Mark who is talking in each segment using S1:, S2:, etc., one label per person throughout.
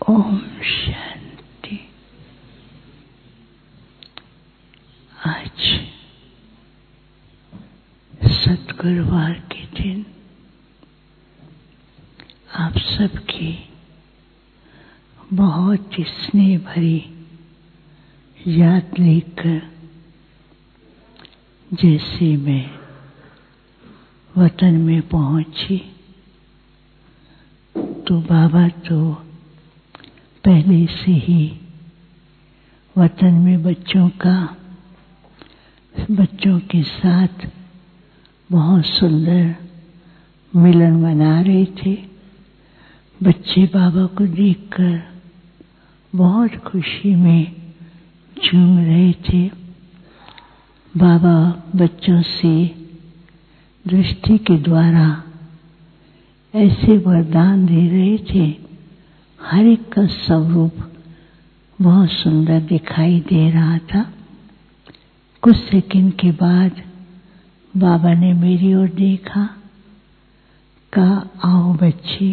S1: ओम शांति। आज सद्गुरुवार के दिन आप सबकी बहुत ही स्नेह भरी याद लेकर जैसे मैं वतन में पहुंची तो बाबा तो पहले से ही वतन में बच्चों के साथ बहुत सुंदर मिलन मना रहे थे। बच्चे बाबा को देखकर बहुत खुशी में झूम रहे थे। बाबा बच्चों से दृष्टि के द्वारा ऐसे वरदान दे रहे थे, हर एक का स्वरूप बहुत सुंदर दिखाई दे रहा था। कुछ सेकंड के बाद बाबा ने मेरी ओर देखा, कहा आओ बच्चे।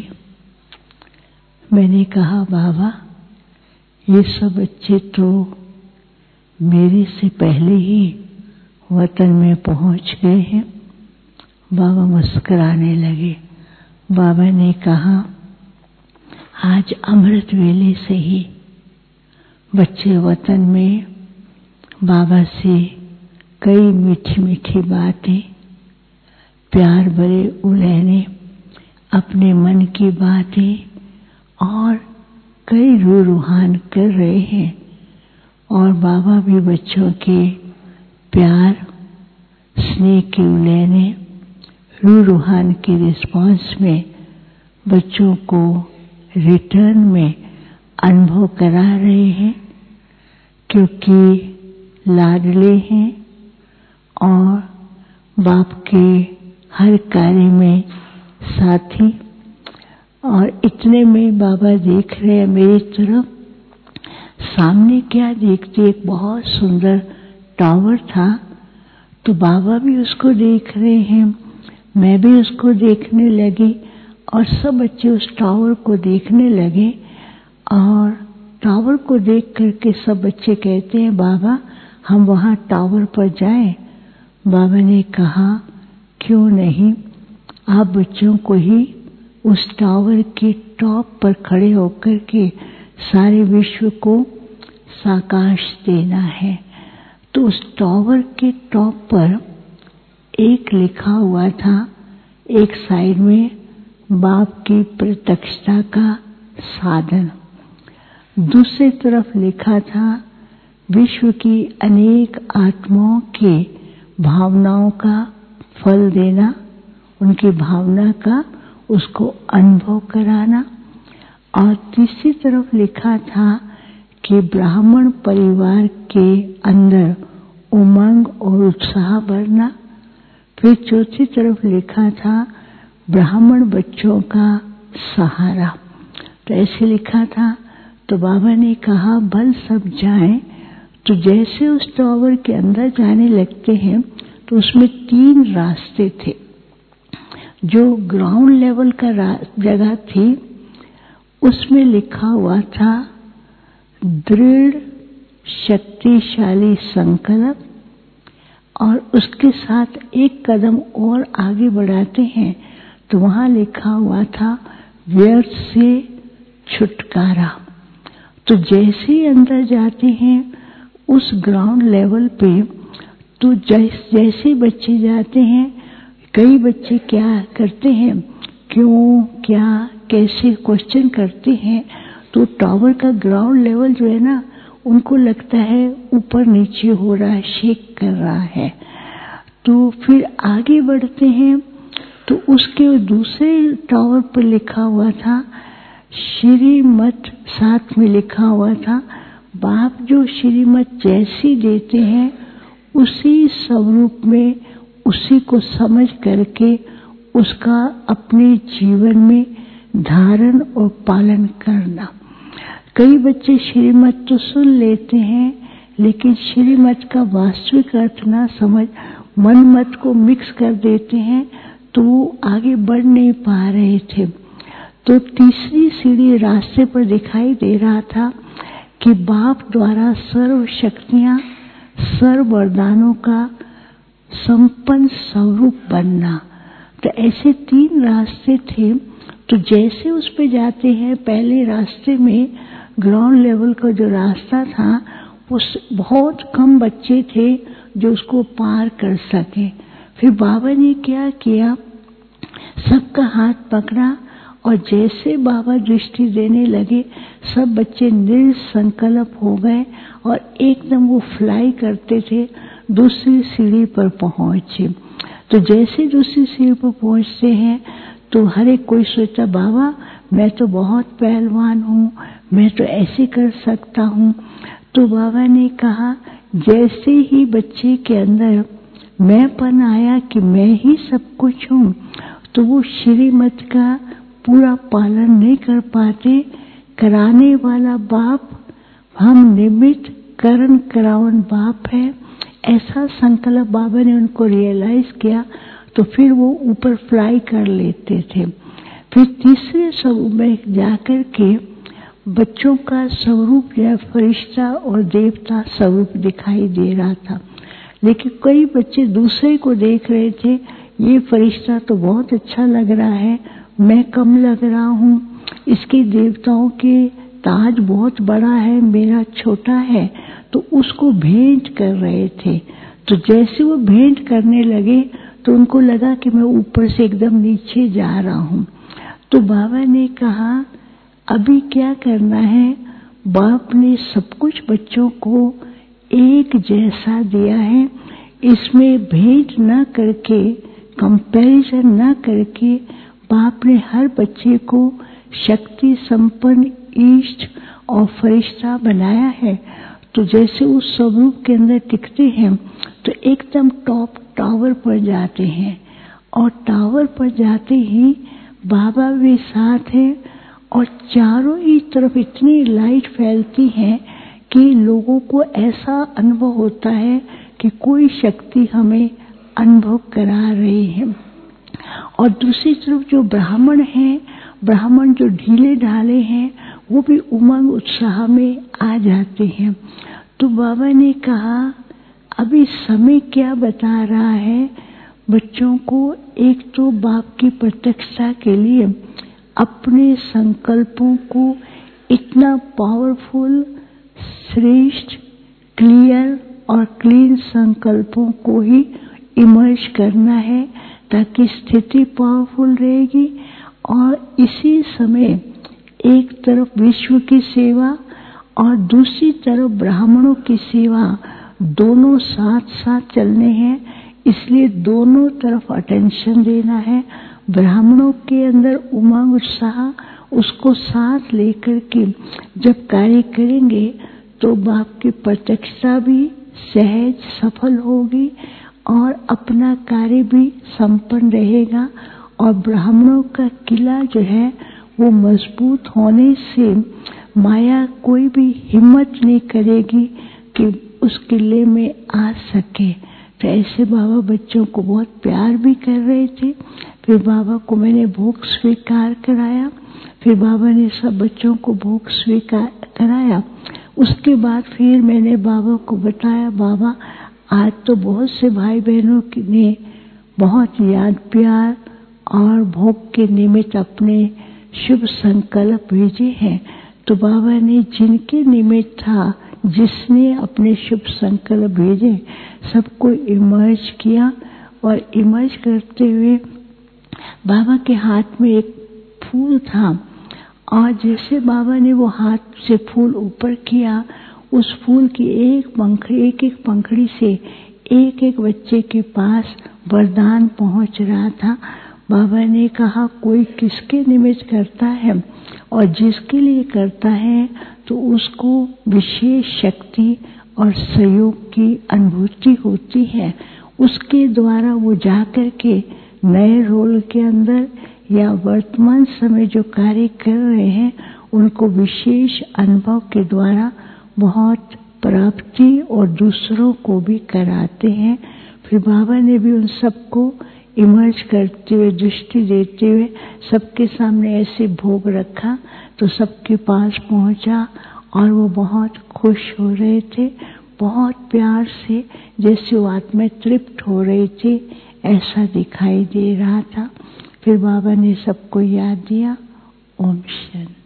S1: मैंने कहा बाबा ये सब बच्चे तो मेरे से पहले ही वतन में पहुंच गए हैं। बाबा मुस्कुराने लगे। बाबा ने कहा आज अमृत वेले से ही बच्चे वतन में बाबा से कई मीठी मीठी बातें, प्यार भरे उलहने, अपने मन की बातें और कई रूहान कर रहे हैं। और बाबा भी बच्चों के प्यार, स्नेह के उलहने, रूहान के रिस्पांस में बच्चों को रिटर्न में अनुभव करा रहे हैं, क्योंकि लाडले हैं और बाप के हर कार्य में साथी। और इतने में बाबा देख रहे हैं मेरी तरफ। सामने क्या देखते, एक बहुत सुंदर टावर था, तो बाबा भी उसको देख रहे हैं, मैं भी उसको देखने लगी और सब बच्चे उस टावर को देखने लगे। और टावर को देख करके सब बच्चे कहते हैं बाबा हम वहाँ टावर पर जाएं। बाबा ने कहा क्यों नहीं, आप बच्चों को ही उस टावर के टॉप पर खड़े होकर के सारे विश्व को साकाश देना है। तो उस टावर के टॉप पर एक लिखा हुआ था, एक साइड में बाप की प्रत्यक्षता का साधन, दूसरी तरफ लिखा था विश्व की अनेक आत्माओं के भावनाओं का फल देना, उनकी भावना का उसको अनुभव कराना। और तीसरी तरफ लिखा था कि ब्राह्मण परिवार के अंदर उमंग और उत्साह भरना। फिर चौथी तरफ लिखा था ब्राह्मण बच्चों का सहारा। तो ऐसे लिखा था। तो बाबा ने कहा भल सब जाएं। तो जैसे उस टावर के अंदर जाने लगते हैं तो उसमें 3 रास्ते थे। जो ग्राउंड लेवल का जगह थी उसमें लिखा हुआ था दृढ़ शक्तिशाली संकल्प, और उसके साथ एक कदम और आगे बढ़ाते हैं तो वहाँ लिखा हुआ था व्यर्थ से छुटकारा। तो जैसे ही अंदर जाते हैं उस ग्राउंड लेवल पे, तो जैसे बच्चे जाते हैं, कई बच्चे क्या करते हैं, क्यों, क्या, कैसे क्वेश्चन करते हैं। तो टावर का ग्राउंड लेवल जो है ना, उनको लगता है ऊपर नीचे हो रहा है, शेक कर रहा है। तो फिर आगे बढ़ते हैं तो उसके दूसरे टावर पर लिखा हुआ था श्रीमत, साथ में लिखा हुआ था बाप जो श्रीमत जैसी देते हैं उसी स्वरूप में उसी को समझ करके उसका अपने जीवन में धारण और पालन करना। कई बच्चे श्रीमत तो सुन लेते हैं लेकिन श्रीमत का वास्तविक अर्थ ना समझ मन मत को मिक्स कर देते हैं, तो वो आगे बढ़ नहीं पा रहे थे। तो तीसरी सीढ़ी रास्ते पर दिखाई दे रहा था कि बाप द्वारा सर्व शक्तियां, सर्व वरदानों का संपन्न स्वरूप बनना। तो ऐसे 3 रास्ते थे। तो जैसे उस पे जाते हैं, पहले रास्ते में ग्राउंड लेवल का जो रास्ता था, उस बहुत कम बच्चे थे जो उसको पार कर सके। फिर बाबा ने क्या किया, सबका हाथ पकड़ा और जैसे बाबा दृष्टि देने लगे, सब बच्चे निसंकल्प हो गए और एकदम वो फ्लाई करते थे, दूसरी सीढ़ी पर पहुंचे। तो जैसे दूसरी सीढ़ी पर पहुंचते हैं तो हर एक कोई सोचता, बाबा मैं तो बहुत पहलवान हूँ, मैं तो ऐसे कर सकता हूँ। तो बाबा ने कहा, जैसे ही बच्चे के अंदर मैंपन आया कि मैं ही सब कुछ हूँ, तो वो श्रीमत का पूरा पालन नहीं कर पाते। कराने वाला बाप, हम निमित्त करण करावन बाप है, ऐसा संकल्प बाबा ने उनको रियलाइज किया। तो फिर वो ऊपर फ्लाई कर लेते थे। फिर तीसरे स्वरूप में जाकर के बच्चों का स्वरूप या फरिश्ता और देवता स्वरूप दिखाई दे रहा था। लेकिन कई बच्चे दूसरे को देख रहे थे, ये फरिश्ता तो बहुत अच्छा लग रहा है, मैं कम लग रहा हूँ, इसके देवताओं के ताज बहुत बड़ा है, मेरा छोटा है। तो उसको भेंट कर रहे थे। तो जैसे वो भेंट करने लगे तो उनको लगा कि मैं ऊपर से एकदम नीचे जा रहा हूँ। तो बाबा ने कहा, अभी क्या करना है, बाप ने सब कुछ बच्चों को एक जैसा दिया है, इसमें भेंट न करके, कंपैरिजन न करके बाप ने हर बच्चे को शक्ति संपन्न ईष्ट और फरिश्ता बनाया है। तो जैसे उस स्वरूप के अंदर टिकते हैं तो एकदम टॉप टावर पर जाते हैं, और टावर पर जाते ही बाबा भी साथ हैं और चारों ही तरफ इतनी लाइट फैलती है कि लोगों को ऐसा अनुभव होता है कि कोई शक्ति हमें अनुभव करा रही है। और दूसरी तरफ जो ब्राह्मण हैं, ब्राह्मण जो ढीले ढाले हैं, वो भी उमंग उत्साह में आ जाते हैं। तो बाबा ने कहा, अभी समय क्या बता रहा है बच्चों को, एक तो बाप की प्रत्यक्षता के लिए अपने संकल्पों को इतना पावरफुल, श्रेष्ठ, क्लियर और क्लीन संकल्पों को ही इमर्ज करना है, ताकि स्थिति पावरफुल रहेगी। और इसी समय एक तरफ विश्व की सेवा और दूसरी तरफ ब्राह्मणों की सेवा, दोनों साथ साथ चलने हैं। इसलिए दोनों तरफ अटेंशन देना है। ब्राह्मणों के अंदर उमंग उत्साह, उसको साथ लेकर के जब कार्य करेंगे तो बाप की प्रत्यक्षता भी सहज सफल होगी और अपना कार्य भी संपन्न रहेगा। और ब्राह्मणों का किला जो है वो मजबूत होने से माया कोई भी हिम्मत नहीं करेगी कि उस किले में आ सके। तो ऐसे बाबा बच्चों को बहुत प्यार भी कर रहे थे। फिर बाबा को मैंने भोग स्वीकार कराया। फिर बाबा ने सब बच्चों को भोग स्वीकार कराया। उसके बाद फिर मैंने बाबा को बताया, बाबा आज तो बहुत से भाई बहनों ने बहुत याद प्यार और भोग के निमित्त अपने शुभ संकल्प भेजे हैं। तो बाबा ने जिनके निमित्त था, जिसने अपने शुभ संकल्प भेजे, सबको इमर्ज किया। और इमर्ज करते हुए बाबा के हाथ में एक फूल था, और जैसे बाबा ने वो हाथ से फूल ऊपर किया, उस फूल की एक एक पंखड़ी से एक एक बच्चे के पास वरदान पहुंच रहा था। बाबा ने कहा, कोई किसके निमित्त करता है और जिसके लिए करता है तो उसको विशेष शक्ति और सहयोग की अनुभूति होती है। उसके द्वारा वो जाकर के नए रोल के अंदर या वर्तमान समय जो कार्य कर रहे हैं उनको विशेष अनुभव के द्वारा बहुत प्राप्ति और दूसरों को भी कराते हैं। फिर बाबा ने भी उन सबको इमर्ज करते हुए, दृष्टि देते हुए सबके सामने ऐसे भोग रखा तो सबके पास पहुंचा और वो बहुत खुश हो रहे थे, बहुत प्यार से, जैसे वो आत्मा तृप्त हो रही थी, ऐसा दिखाई दे रहा था। फिर बाबा ने सबको याद दिया। ओम शांति।